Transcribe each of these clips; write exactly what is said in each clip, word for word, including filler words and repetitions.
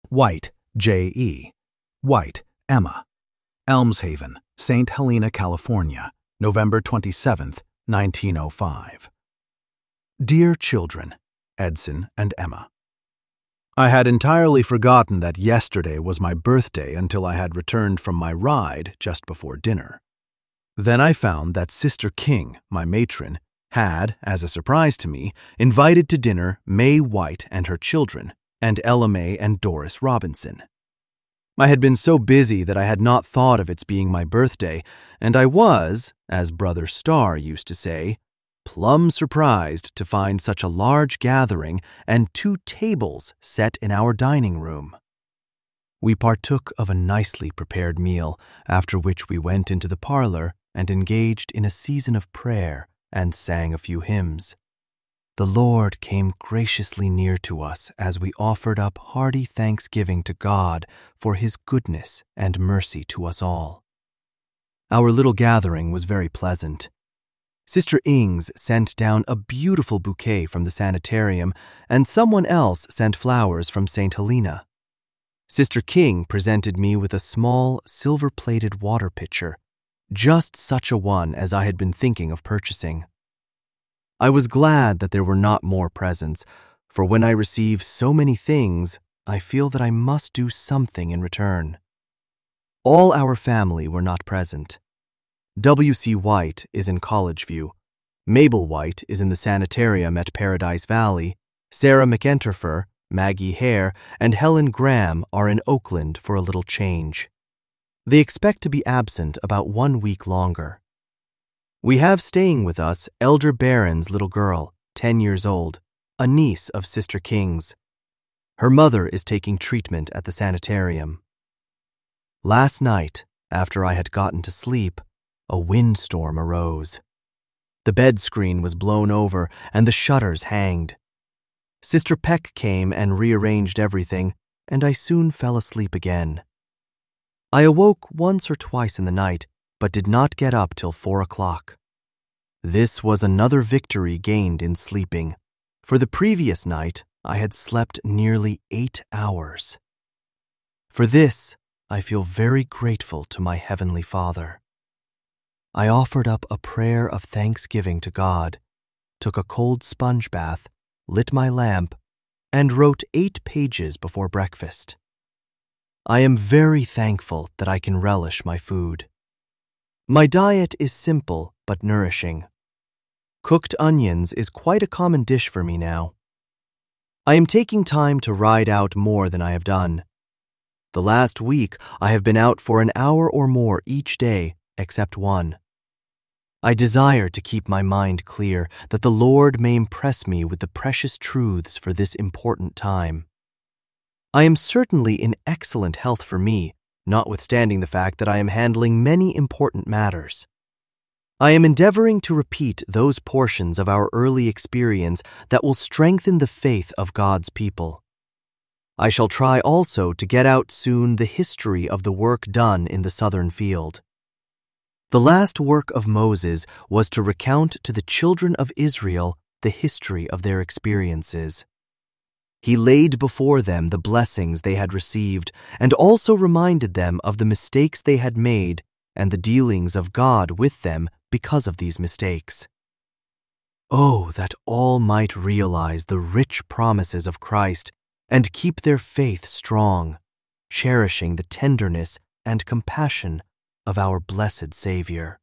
White, J E White, Emma. Elmshaven, Saint Helena, California, November twenty-seventh, nineteen oh five. Dear children, Edson and Emma. I had entirely forgotten that yesterday was my birthday until I had returned from my ride just before dinner. Then I found that Sister King, my matron, had, as a surprise to me, invited to dinner May White and her children, and Ella May and Doris Robinson. I had been so busy that I had not thought of its being my birthday, and I was, as Brother Starr used to say, plumb surprised to find such a large gathering and two tables set in our dining room. We partook of a nicely prepared meal, after which we went into the parlor and engaged in a season of prayer and sang a few hymns. The Lord came graciously near to us as we offered up hearty thanksgiving to God for His goodness and mercy to us all. Our little gathering was very pleasant. Sister Ings sent down a beautiful bouquet from the sanitarium, and someone else sent flowers from Saint Helena. Sister King presented me with a small, silver-plated water pitcher, just such a one as I had been thinking of purchasing. I was glad that there were not more presents, for when I receive so many things, I feel that I must do something in return. All our family were not present. W C White is in College View, Mabel White is in the sanitarium at Paradise Valley, Sarah McEnterfer, Maggie Hare, and Helen Graham are in Oakland for a little change. They expect to be absent about one week longer. We have staying with us Elder Barron's little girl, ten years old, a niece of Sister King's. Her mother is taking treatment at the sanitarium. Last night, after I had gotten to sleep, a windstorm arose. The bed screen was blown over and the shutters hanged. Sister Peck came and rearranged everything, and I soon fell asleep again. I awoke once or twice in the night, but did not get up till four o'clock. This was another victory gained in sleeping, for the previous night I had slept nearly eight hours. For this, I feel very grateful to my Heavenly Father. I offered up a prayer of thanksgiving to God, took a cold sponge bath, lit my lamp, and wrote eight pages before breakfast. I am very thankful that I can relish my food. My diet is simple but nourishing. Cooked onions is quite a common dish for me now. I am taking time to ride out more than I have done. The last week I have been out for an hour or more each day, except one. I desire to keep my mind clear, that the Lord may impress me with the precious truths for this important time. I am certainly in excellent health for me, notwithstanding the fact that I am handling many important matters. I am endeavoring to repeat those portions of our early experience that will strengthen the faith of God's people. I shall try also to get out soon the history of the work done in the southern field. The last work of Moses was to recount to the children of Israel the history of their experiences. He laid before them the blessings they had received and also reminded them of the mistakes they had made and the dealings of God with them because of these mistakes. Oh, that all might realize the rich promises of Christ and keep their faith strong, cherishing the tenderness and compassion of our blessed Savior.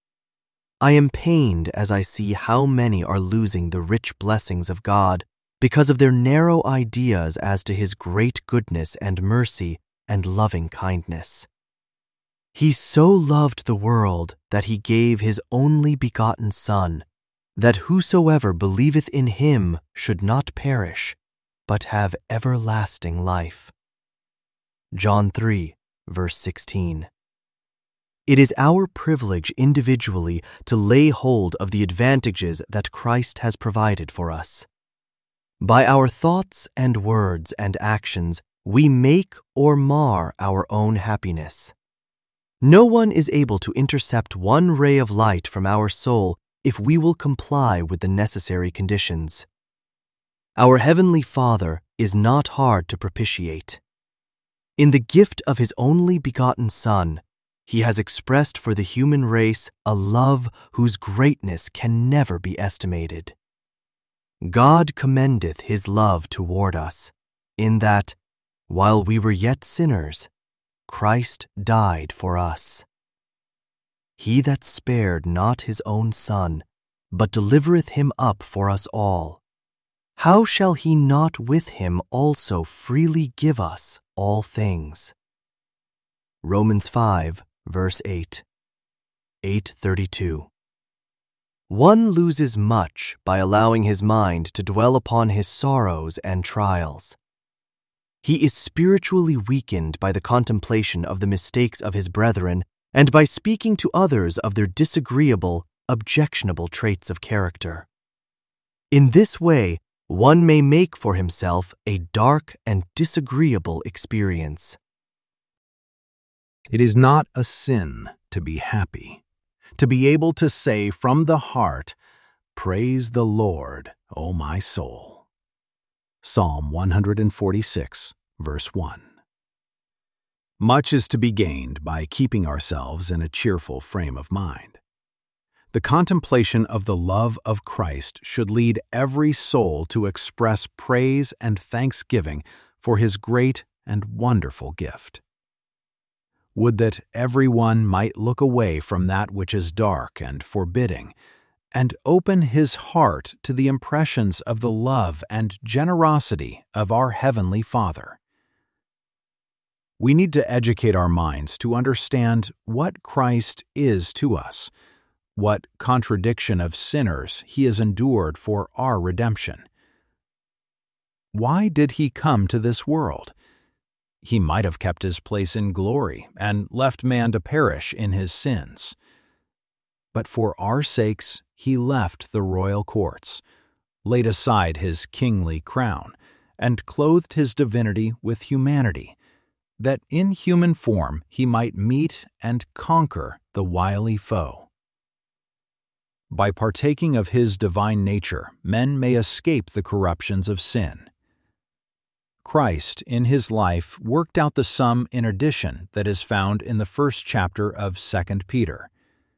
I am pained as I see how many are losing the rich blessings of God because of their narrow ideas as to His great goodness and mercy and loving kindness. He so loved the world that He gave His only begotten Son, that whosoever believeth in Him should not perish, but have everlasting life. John three, verse sixteen. It is our privilege individually to lay hold of the advantages that Christ has provided for us. By our thoughts and words and actions, we make or mar our own happiness. No one is able to intercept one ray of light from our soul if we will comply with the necessary conditions. Our Heavenly Father is not hard to propitiate. In the gift of his only begotten Son, he has expressed for the human race a love whose greatness can never be estimated. God commendeth his love toward us, in that, while we were yet sinners, Christ died for us. He that spared not his own Son, but delivereth him up for us all, how shall he not with him also freely give us all things? Romans five, verse eight. eight thirty-two. One loses much by allowing his mind to dwell upon his sorrows and trials. He is spiritually weakened by the contemplation of the mistakes of his brethren and by speaking to others of their disagreeable, objectionable traits of character. In this way, one may make for himself a dark and disagreeable experience. It is not a sin to be happy, to be able to say from the heart, "Praise the Lord, O my soul." Psalm one forty-six, verse one. Much is to be gained by keeping ourselves in a cheerful frame of mind. The contemplation of the love of Christ should lead every soul to express praise and thanksgiving for his great and wonderful gift. Would that everyone might look away from that which is dark and forbidding, and open his heart to the impressions of the love and generosity of our Heavenly Father. We need to educate our minds to understand what Christ is to us, what contradiction of sinners he has endured for our redemption. Why did he come to this world? He might have kept his place in glory and left man to perish in his sins. But for our sakes he left the royal courts, laid aside his kingly crown, and clothed his divinity with humanity, that in human form he might meet and conquer the wily foe. By partaking of his divine nature, men may escape the corruptions of sin. Christ, in his life, worked out the sum in addition that is found in the first chapter of Second Peter.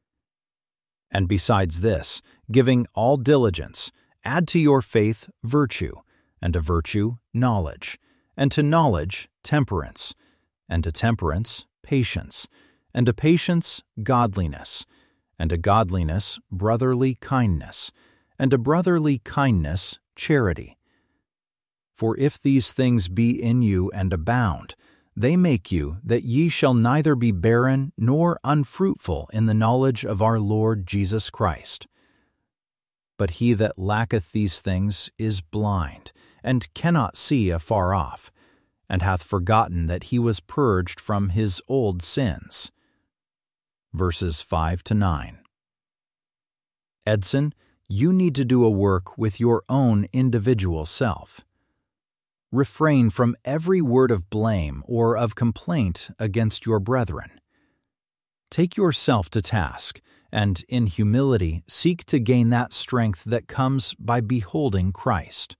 And besides this, giving all diligence, add to your faith virtue, and to virtue knowledge, and to knowledge temperance, and to temperance patience, and to patience godliness, and to godliness brotherly kindness, and to brotherly kindness charity. For if these things be in you and abound, they make you that ye shall neither be barren nor unfruitful in the knowledge of our Lord Jesus Christ. But he that lacketh these things is blind, and cannot see afar off, and hath forgotten that he was purged from his old sins. Verses five to nine. Edson, you need to do a work with your own individual self. Refrain from every word of blame or of complaint against your brethren. Take yourself to task, and in humility seek to gain that strength that comes by beholding Christ.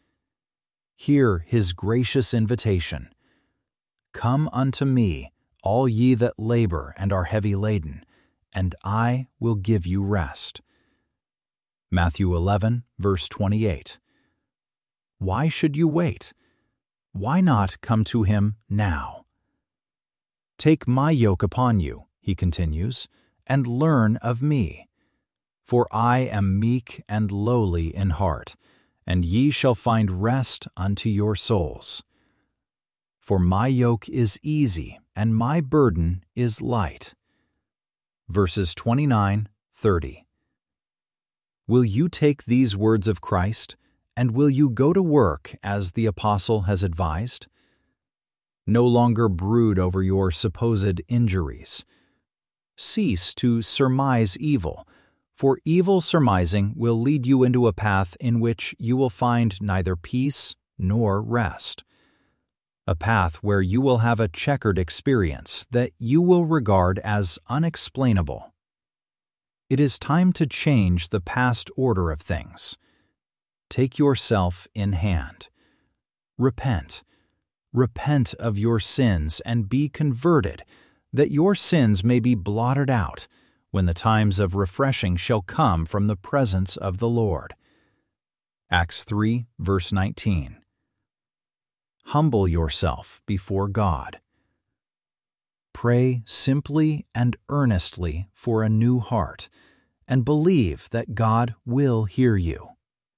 Hear his gracious invitation. Come unto me, all ye that labor and are heavy laden, and I will give you rest. Matthew eleven, verse twenty-eight. Why should you wait? Why not come to him now? Take my yoke upon you, he continues, and learn of me. For I am meek and lowly in heart, and ye shall find rest unto your souls. For my yoke is easy, and my burden is light. Verses twenty-nine, thirty. Will you take these words of Christ, and will you go to work as the apostle has advised? No longer brood over your supposed injuries. Cease to surmise evil, for evil surmising will lead you into a path in which you will find neither peace nor rest. A path where you will have a checkered experience that you will regard as unexplainable. It is time to change the past order of things. Take yourself in hand. Repent. Repent of your sins and be converted, that your sins may be blotted out, when the times of refreshing shall come from the presence of the Lord. Acts three, verse nineteen. Humble yourself before God. Pray simply and earnestly for a new heart, and believe that God will hear you.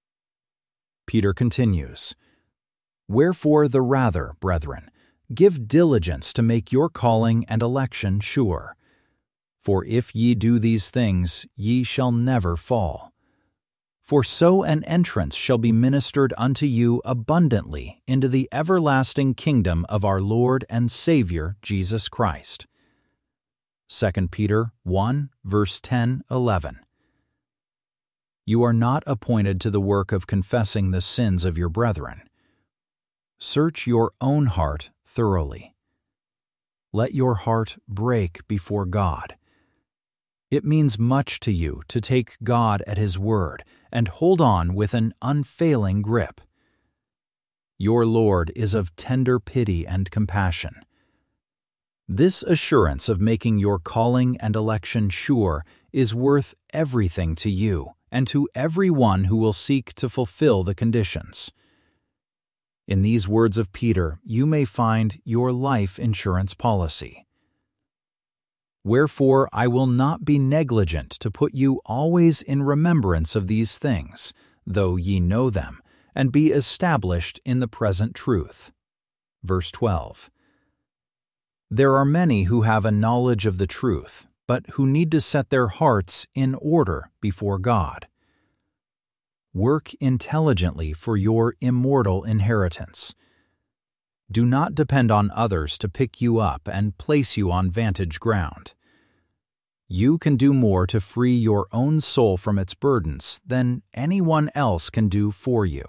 Peter continues, Wherefore the rather, brethren, give diligence to make your calling and election sure. For if ye do these things, ye shall never fall. For so an entrance shall be ministered unto you abundantly into the everlasting kingdom of our Lord and Savior Jesus Christ. Second Peter one, verse ten, eleven. You are not appointed to the work of confessing the sins of your brethren. Search your own heart thoroughly. Let your heart break before God. It means much to you to take God at His word and hold on with an unfailing grip. Your Lord is of tender pity and compassion. This assurance of making your calling and election sure is worth everything to you and to every one who will seek to fulfill the conditions. In these words of Peter, you may find your life insurance policy. Wherefore I will not be negligent to put you always in remembrance of these things, though ye know them, and be established in the present truth. Verse twelve. There are many who have a knowledge of the truth, but who need to set their hearts in order before God. Work intelligently for your immortal inheritance. Do not depend on others to pick you up and place you on vantage ground. You can do more to free your own soul from its burdens than anyone else can do for you.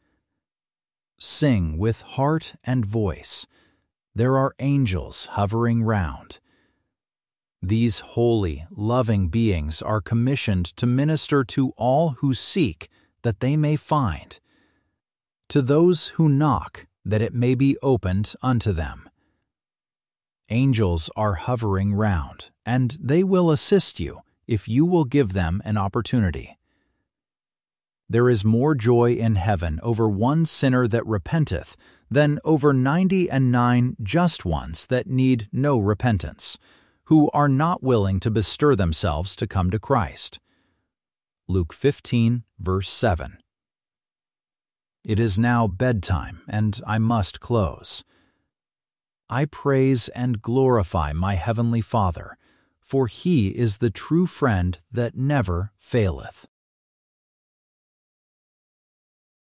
Sing with heart and voice. There are angels hovering round. These holy, loving beings are commissioned to minister to all who seek that they may find, to those who knock that it may be opened unto them. Angels are hovering round, and they will assist you if you will give them an opportunity. There is more joy in heaven over one sinner that repenteth than over ninety and nine just ones that need no repentance, who are not willing to bestir themselves to come to Christ. Luke fifteen, verse seven. It is now bedtime, and I must close. I praise and glorify my Heavenly Father, for He is the true friend that never faileth.